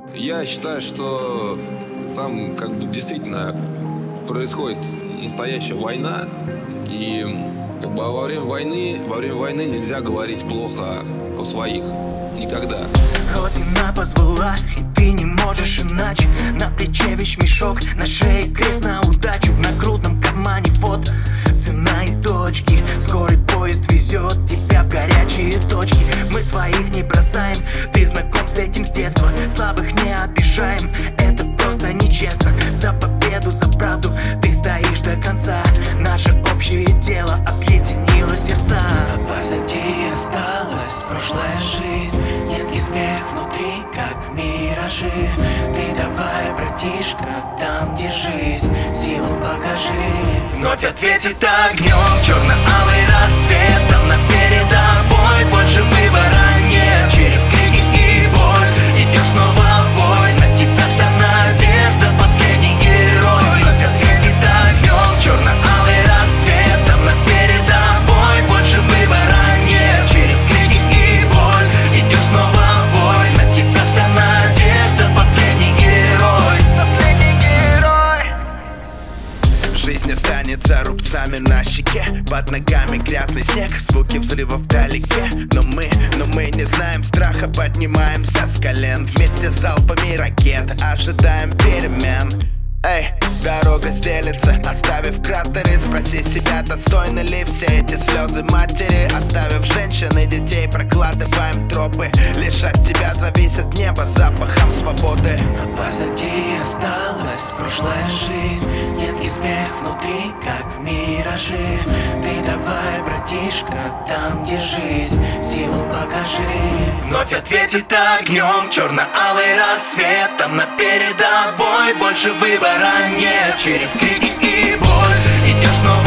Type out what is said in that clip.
Я считаю, что там как бы действительно происходит настоящая война, и как бы во время войны нельзя говорить плохо о своих. Никогда. Родина позвала, и ты не можешь иначе. На плече вещмешок, на шее крест на удачу. В нагрудном кармане фото сына и дочки. Скорый поезд везет тебя в горячие точки. Мы своих не бросаем, ты знаком с этим с детства. Слабых не обижаем, это просто нечестно. За победу, за правду ты стоишь до конца. Наше общее дело объединило сердца. А позади осталась прошлая жизнь. Детский смех внутри, как миражи. Ты давай, братишка, там держись, силу покажи. Вновь ответит огнем черно-алый рассвет. Там на передовой больше выбора нет. Через крики и боль идешь снова в бой. На тебя вся надежда, последний герой. Вновь ответит огнем черно-алый рассвет. Там на передовой больше выбора нет. Через крики и боль идешь снова в бой. На тебя вся надежда, последний герой. Последний герой. Жизнь останется рубцами на щеке. Под ногами грязный снег, звуки взрывов вдалеке. Но мы не знаем страха, поднимаемся с колен. Вместе с залпами ракет ожидаем перемен. Эй, дорога стелется, оставив кратеры. Спроси себя, достойны ли все эти слезы матери. Оставив женщин и детей, прокладываем тропы. Лишь от тебя зависит небо запахом свободы. А позади осталась прошлая жизнь. Детский смех внутри, как миражи. Ты давай, братишка, там держись, силу покажи. Вновь ответит огнем черно-алый рассвет. Там на передовой больше выбора нет. Через крики и боль идешь снова